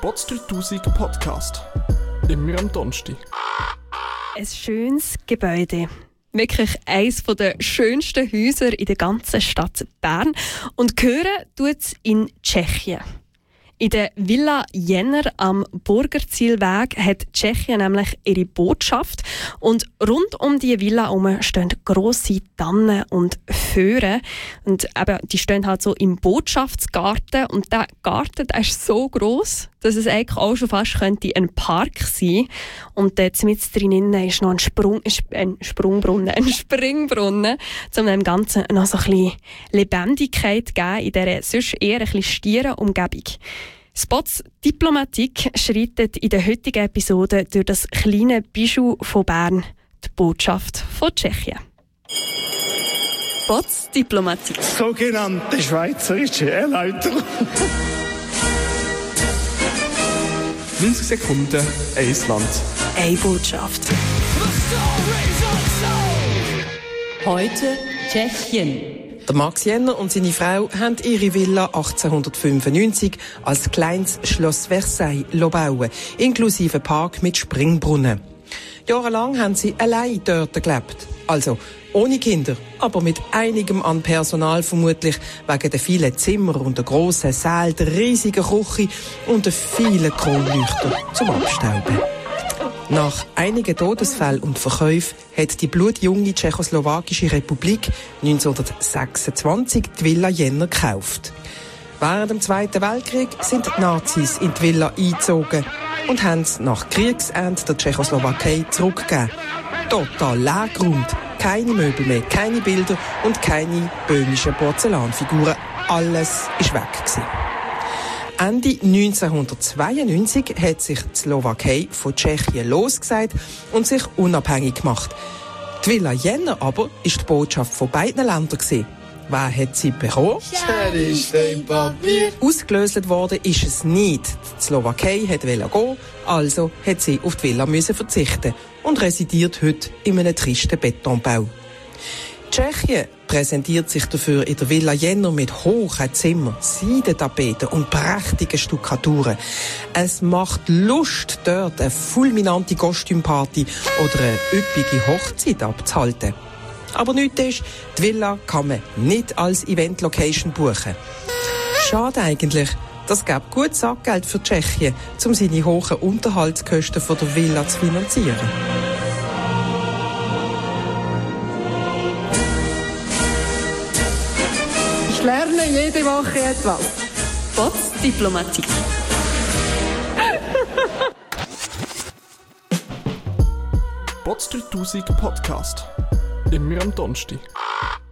Bots 3000 Podcast. Immer am Donnerstag. Ein schönes Gebäude. Wirklich eines der schönsten Häuser in der ganzen Stadt Bern. Und gehören tut es in Tschechien. In der Villa Jenner am Burgerzielweg hat Tschechien nämlich ihre Botschaft. Und rund um die Villa herum stehen grosse Tannen und Föhren. Und eben, die stehen halt so im Botschaftsgarten. Und der Garten der ist so gross, dass es eigentlich auch schon fast könnte ein Park sein. Und dort mit drinnen ist noch ein Springbrunnen, um dem Ganzen noch so ein bisschen Lebendigkeit zu geben in dieser sonst eher ein bisschen stieren Umgebung. Spots Diplomatik schreitet in der heutigen Episode durch das kleine Bijou von Bern, die Botschaft von Tschechien. Spots Diplomatik. Sogenannte schweizerische Erläuterung. 90 Sekunden, ein Land. Eine Botschaft. Heute Tschechien. Der Max Jenner und seine Frau haben ihre Villa 1895 als kleines Schloss Versailles bauen, inklusive Park mit Springbrunnen. Jahrelang haben sie allein dort gelebt. Also ohne Kinder, aber mit einigem an Personal vermutlich, wegen der vielen Zimmer und der grossen Säle, der riesigen Küche und der vielen Kronleuchter zum Abstauben. Nach einigen Todesfällen und Verkäufen hat die blutjunge Tschechoslowakische Republik 1926 die Villa Jenner gekauft. Während dem Zweiten Weltkrieg sind die Nazis in die Villa eingezogen und haben es nach Kriegsende der Tschechoslowakei zurückgegeben. Total leergeräumt, keine Möbel mehr, keine Bilder und keine böhmischen Porzellanfiguren. Alles war weg gewesen. Ende 1992 hat sich die Slowakei von Tschechien losgesagt und sich unabhängig gemacht. Die Villa Jenner aber ist die Botschaft von beiden Ländern gewesen. Wer hat sie bekommen? Ausgelöst worden ist es nicht. Die Slowakei wollte gehen, also hat sie auf die Villa verzichten und residiert heute in einem tristen Betonbau. Tschechien präsentiert sich dafür in der Villa Jenner mit hohen Zimmern, Seidentapeten und prächtigen Stuckaturen. Es macht Lust, dort eine fulminante Kostümparty oder eine üppige Hochzeit abzuhalten. Aber nichts ist, die Villa kann man nicht als Event-Location buchen. Schade eigentlich. Das gäbe gut Sackgeld für Tschechien, um seine hohen Unterhaltskosten von der Villa zu finanzieren. Ich lerne jede Woche etwas. Bots Diplomatik. Bots 3000 Podcast. Immer am Donnerstag.